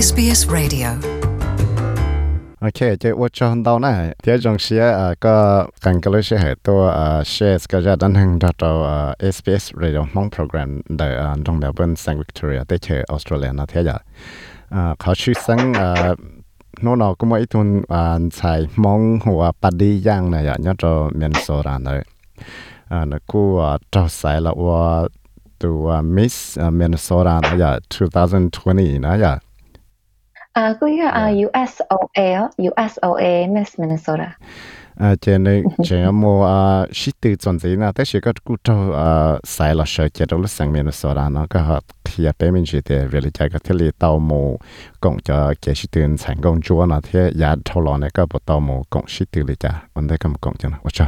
SBS Radio โอเคเจ้าว่าจอนดาวนะเดี๋ยวจงเชียก็กันก็เลยเชียร์ตัวshares ก็จะดันถึงตัวSBS Radio มองโปรแกรมเดี๋ยวตรงเมลเบิร์นแซงวิกตอเรียได้เจอออสเตรเลียนะเทียจ้ะเขาชื่อสังโน่นก็มาอีทุนใช้มองหัวปัดดีย่างนะอย่างนี้ตัวเมนโซรานะแล้วก็ตัวใส่ละว่าตัวมิสเมนโซรานะอย่าง2020นะอย่างก็USOA Miss Minnesota เจนเจนมัวชิดตื่นจนสินะแต่ฉันก็กูจะใส่ละเชื่อเจอรู้สังเมนโซดานะก็เขียนเป็นมินจิตเวลิใจก็ที่ลีเตาโมกงจะเกชิดตื่นแสงกงจัวนะที่ยาทอลเนี่ยก็บเตาโมกงชิดตื่นเลยจ้ะวันได้ก็มากงจังนะว่าจ้ะ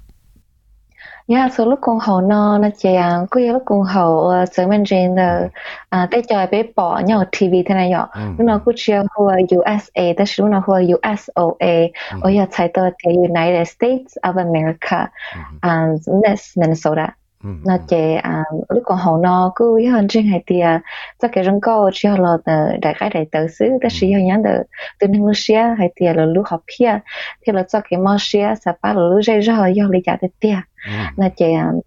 số lúc con hậu nó chỉ cứ lúc con hậu sớm mình trên tới chơi bé bỏ nhau TV thế này nhở lúc nào cứ chơi hoa USA tới lúc nào hoa USOA ở nhà chạy tới the United States of America Miss Minnesota nó chỉ lúc còn hậu nó cứ hơn trên hai tia chắc cái răng câu chỉ là đại khái đại tử xứ tới chỉ hơn nhắn từ nước Russia hai tia là lúc học kia thì là chắc cái Malaysia sẽ bắt là lúc dây rồi do lý giải tới tia nó chỉ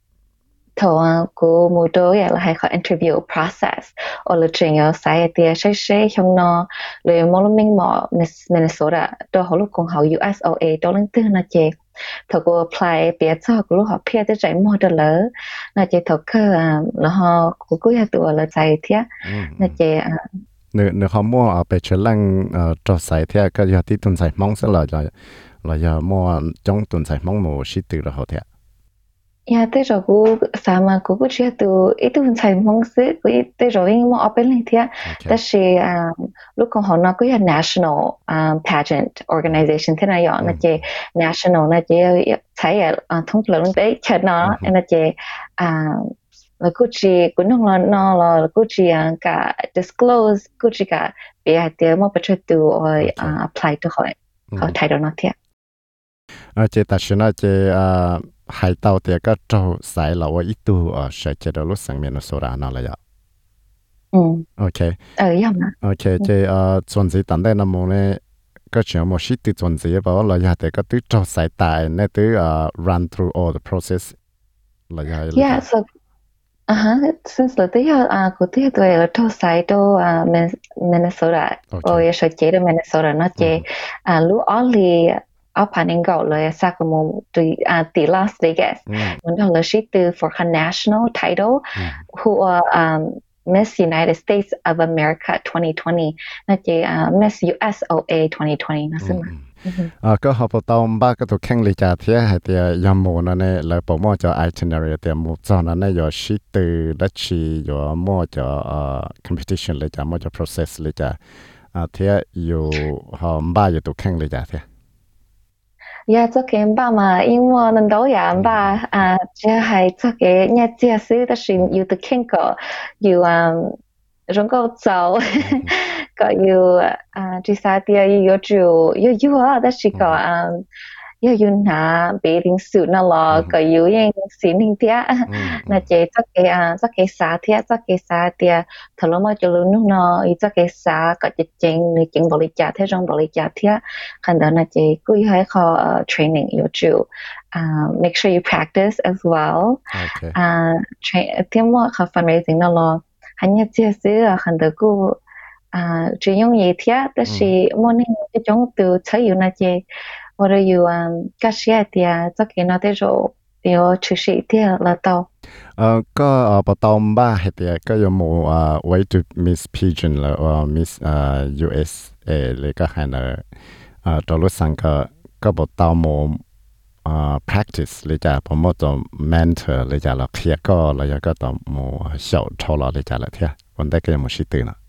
thầu của một đôi là hay có interview process ở là chuyện ở sai tia sai trong nó rồi mỗi mình mò Minnesota đó họ lúc còn hậu USOA đó lên từ nó chỉ thầu của apply bây giờ của lúc họ phía tới chạy mua được lỡ nó chỉ thầu cơ là họ của cuối tuổi là chạy thế nó chỉ nếu họ mua ở bên chơi lăng cho chạy thế cái giờ tí tuần chạy mong sẽ là giờ mua trong tuần chạy mong một shit từ là họ thế tới rồi cô sao mà cô chưa từ ít tuần chạy mong xứ cô tới rồi nhưng mà ở bên này thế đó là lúc còn họ nói cái national pageant organization thế này nó chỉ national nó chỉ thấy thông thường đấy chờ nó nó chỉ là cô chỉ cũng nó là cô chỉ cả disclose cô chỉ cả bây giờ mà bắt đầu từ apply cho họ thay đổi nó thế chỉ ta xin nói chỉ hai tàu thì có trâu sai làว่าอีตัวsẽ chế độ lúc sang Minnesota nào là vậy ok ok chỉ chuẩn gì tận đây là một này có chuyện một shit từ chuẩn gì bảo là giờ thì có tứ trâu sai tại nên tứ run through all the process là vậy yeah so since là tứ của tứ tuổi là trâu sai do Minnesota rồi sẽ chế độ Minnesota nó chế lúc only ở Panning Go là Sacramento to Las Vegas. Mình đó là ship for a national title who Miss United States of America 2020. Nó chỉ Miss USOA 2020 nó xưng mà. Có họ bảo tao ba cái tụ khen lý trả thế hay thì yam mồ nó này là bảo mua cho itinerary thì một cho nó này giờ ship từ đất chỉ giờ mua cho competition lý trả mua cho process lý trả thếอยู่họ ba giờ tụ khen lý trả thế 这个爸嘛，因为能导演吧，这还这个人家是的是有的看过，有能够走，个有这啥的有就有但是个有拿别零数那了，个有人是零点，那这个啥的，头了嘛就弄那，这个啥个就整不离家的，整不离家的，看到那这个还好training 有就make sure you practice as well，train 么和 fundraising 那了，还有这些很多个只用一天，但是morning 这种都才有那些。或者有假期的这个那的时有出席的了到ก็ปตอมบ้าเหตุก็ยังมูway to Miss Pigeon แล้วMiss USA เลยก็ให้นะตัวรู้สังก็ปตอมpractice เลยจ้ะผมว่าตัว mentor เลยจ้ะเราเคลียร์ก็เราก็ต้องมูเฉาทอเลยจ้ะละเทียวันได้ก็ยังมูชิตื่นนะ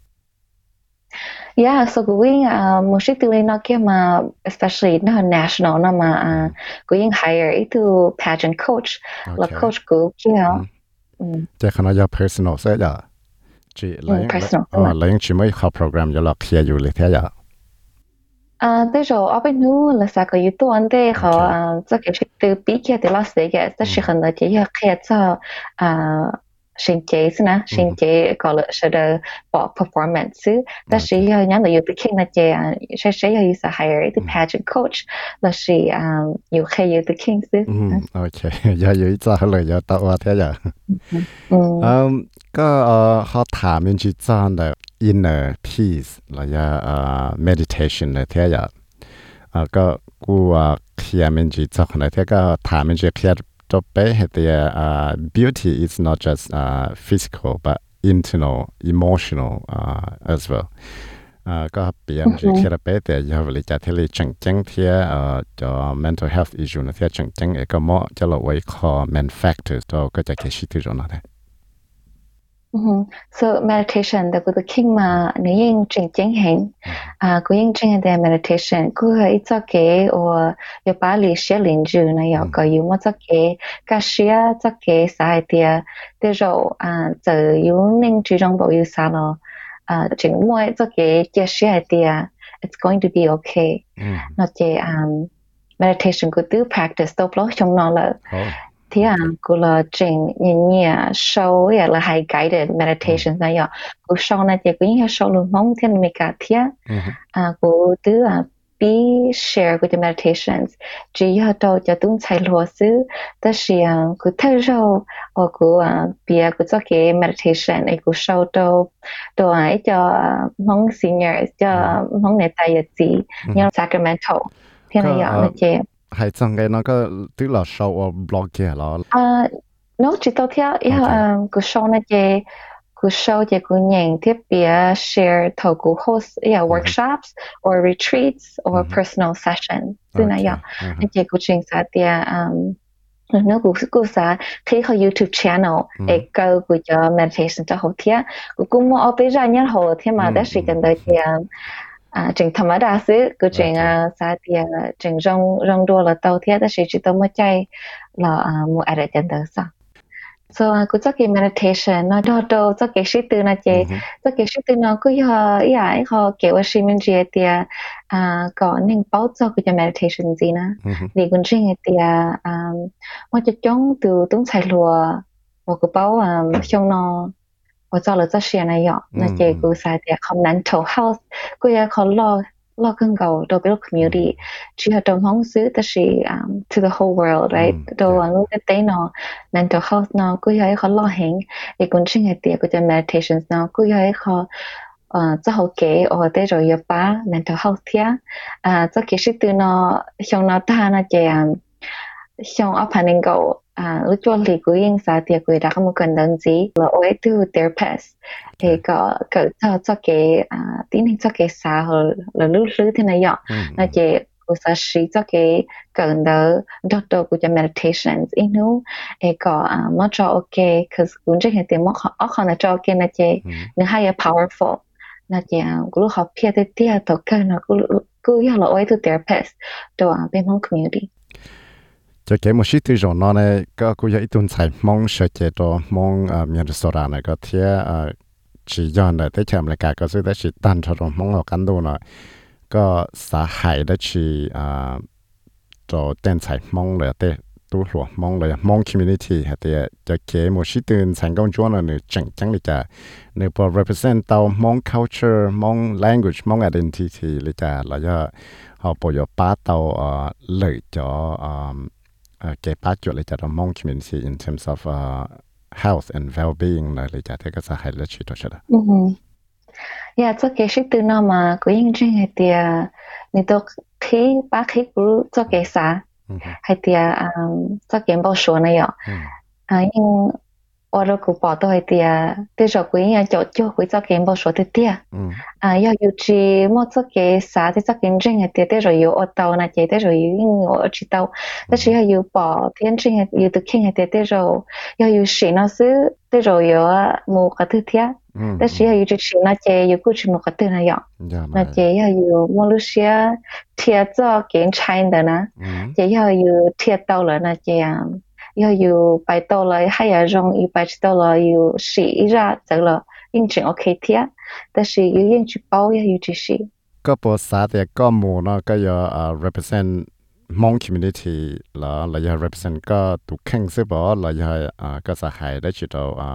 Yeah, so going mostly doing nó kia mà especially nó national nó mà going hire itu pageant coach là coach của kia. Chắc khả năng personal sẽ là chỉ lấy chỉ mới học program cho là kia du lịch thế à? Tới rồi ở bênนู้là sao có yếu tố anh đây họ chắc cái từ bí kia từ Las Vegas, 但是很多这些开始 sinh chế na sinh chế gọi là sẽ được bỏ performance但是要让有的看那些是要有是 hire the pageant coach 那是有可以有的看是 OK 要有一招เลย要到ว่าเท่าก็เขาถามมันจีจ้าน的 inner peace แล้วya meditation เลยเท่าก็กูเคลียร์มันจีจ้าคนไหนเท่าก็ถามมันจีเคลียร์จบไปเหตุbeauty is not just physical but internal emotional as well ก็เปลี่ยนจีเคลียร์ไปแต่ยาวเลยจะเท่าเลยจังจังเท่าจะ mental health issue นะเท่าจังจังก็เหมาะจะเราไว้ขอ main factors ตัวก็จะแค่ชิดที่ตรงนั้น so meditation 的个 king 嘛你用正经行个用正的 meditation 个一早给我要把理学领住那要个有么早给个是早给啥的的时就有能注重保有啥咯正么早给解释的 it's going to be okay 那这meditation 个都 practice 都不老用那了thì cô là trình nhẹ sâu ya là hay guided meditation này ya cô sâu này thì cô như sâu luôn mong thiên mình cả thia cô thứ be share with the meditations chỉ ya đâu cho tung chạy lúa xứ đó là cô thấy rồi cô bia cô cho cái meditation này cô sâu đâu đâu ấy cho mong senior cho mong người ta gì như Sacramento thì này ya là chị hay chăng cái nó có tức là show or blog kia là nó chỉ tao theo cái show này cái show cái nhận tiếp bị share thầu của host workshops or retreats or personal sessions thế này vậy nên cái trình xã thì nó cũng sẽ thấy họ YouTube channel để câu của cho meditation cho hậu thiết cũng mua ở bên ra nhất hậu thiết mà đã sử dụng được thì trình thầm đa sư của trình xã thì trình rong đua là tàu thiết đã sử dụng tàu mới chạy là mua ở đây chân được sao so cũng cái meditation nó đâu cho cái sự từ nó chế cho cái sự từ nó cứ họ kiểu là mình chỉ thì có nên bảo cho cái meditation gì nè vì cũng trình thì mà cho chúng từ tung chạy lùa một cái bảo trong nó我做了这些呢药，那这个啥的，和 mental health，个也和老更高，到比如 community，只要东方是，但是to the whole world，right，到网络的电脑 mental health 呢，个也和老行，一共真係啲，個只 meditations 呢，個也和做好嘅，或者就要把 mental health 啲做其實對呢，像那他那這樣，像 opening go。lúc cho lý của yên xã thì người đã không cần đơn gì là ở từ therapist thì có cho cái tín hình cho cái xã hội là lúc thế này vậy là chỉ của xã sĩ cho cái cần đỡ doctor của cho meditations inu thì có mất cho ok cause cũng chỉ hiện tiền mất họ không là cho ok là chỉ nó hay powerful là chỉ của lúc học phía tới tia tổ cái nó cứ là ở từ therapist đồ bên mong community cho cái một số thứ rồi nó này có cũng ít tuần sai mong sợ chế đó mong miền Sora này có thể chỉ dọn để tới chậm lại cả có sự tới chỉ tan cho rồi mong ở căn đồ này có xã hội đó chỉ cho tên sai mong là tới tu lúa mong là mong community hay là cho cái một số thứ thành công chúa là nữ chẳng chẳng là cả nữ có represent tao mong culture mong language mong identity là cả là do họ bây giờ bắt tao lợi cho cái phát triển lại cho mong community in terms of health and well-being là lại cho thế cái xã hội là chỉ đó đó. Yeah, cho cái sự từ nó mà có những chuyện hay thì người ta khi bác khi cũng cho cái xã hay thì cho cái bảo số này ạ. Nhưng ở đó cũng bảo tôi thì bây giờ cũng như cho cái cái bảo số thì tiếc.要有只么做个啥的做个证的，对着有学到那些，对着有我知道，但是要有保天证的，有的看的对着要有谁那是对着有某个特天，但是要有只谁那些有过去某个特那样，那些要有马来西亚贴做给拆的呢，也要有贴到了那些样。要有摆到了，还要用有摆到了，有洗一下走了，应整 OK 贴，但是有应去包也有这些。 ก็ภาษาแต่ก็หมู่เนาะก็อย่าrepresent มอง community แล้วอย่า represent ก็ตุกแข่งซิบ่แล้วอย่าก็สหายได้ชิดเอา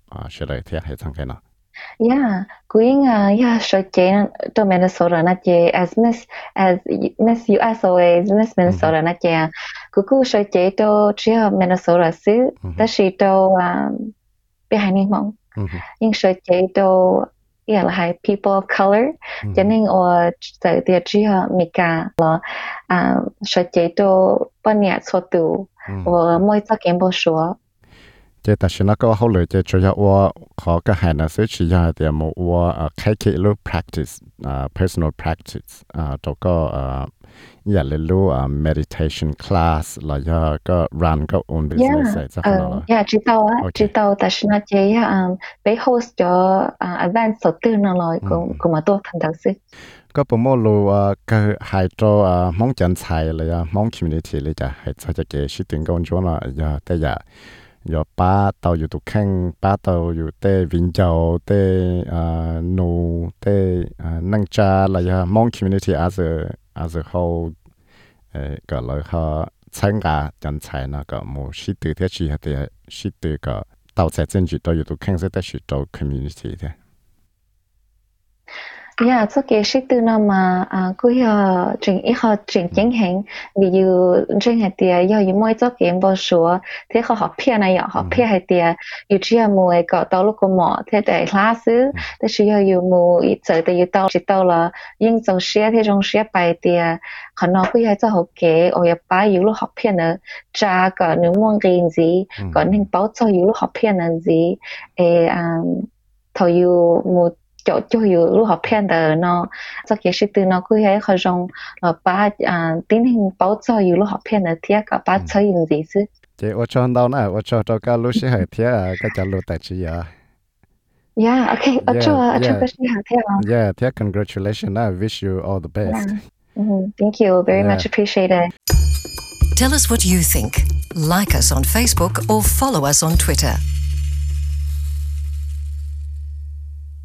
sẽ lại thế hay thằng cái nào Yeah, going so Jane to Minnesota na je as Miss USA Miss Minnesota na je kuku so je to chia Minnesota su ta shi to behind mong nhưng so je to yeah là hai people of color cho nên ở tại địa chia Mika là so je to ban nhà số tu ở mỗi cái kiến bộ số 这但是那个后来这主要我考个海呢，所以主要的我开启了 practice personal practice 这个也来了meditation class 了呀个 run 个 own business 这可能了。 知道，但是那这被 host 咗event 所對能來咁嘛多睇到先。 ก็ประมวลก็หายตัวมองจันทร์เลยมอง community เลยจ้ะให้จะเกี่ยวชิดถึงกันจวนละอย่าแต่อย่าป้าเตาอยู่ตุกแข้งป้าเตาอยู่เตวินเจ้าเตนูเตนั่งจ้าอะไรอย่ามอง community as a whole ก็เลยเขา参加จันทร์นะก็มูชิดถึงที่ชีให้ชิดถึงก็เตาใส่เส้นจุดตัวอยู่ตุกแข้งจะได้ชิดตัว community เท่ Yeah, so cái sự từ nó mà cứ trình ít họ trình chính hình vì như trình hệ tiệt do như mỗi chỗ cái bao số thế họ học phe này họ phe hệ tiệt như chỉ là mỗi cái tàu lúc có mỏ thế để class thế chỉ là như mỗi giờ thì như tàu chỉ tàu là nhưng trong xe thế trong xe bài tiệt họ nói cứ hay cho học cái ở nhà ba như lúc học phe nữa cha có những môn riêng gì có những bảo cho như lúc học phe là gì thầu như một cho dù lúc học片的呢，这个是对呢，佢係好像把典型包做有lúc học片的貼個把採用gì chứ？ 即我做到呢，我做到個老師係貼個就錄大字啊。 Yeah, okay, 我做個是好貼啊。 Yeah, 貼 congratulations! I wish you all the best. Thank you, very much appreciated. Tell us what you think. Like us on Facebook or follow us on Twitter.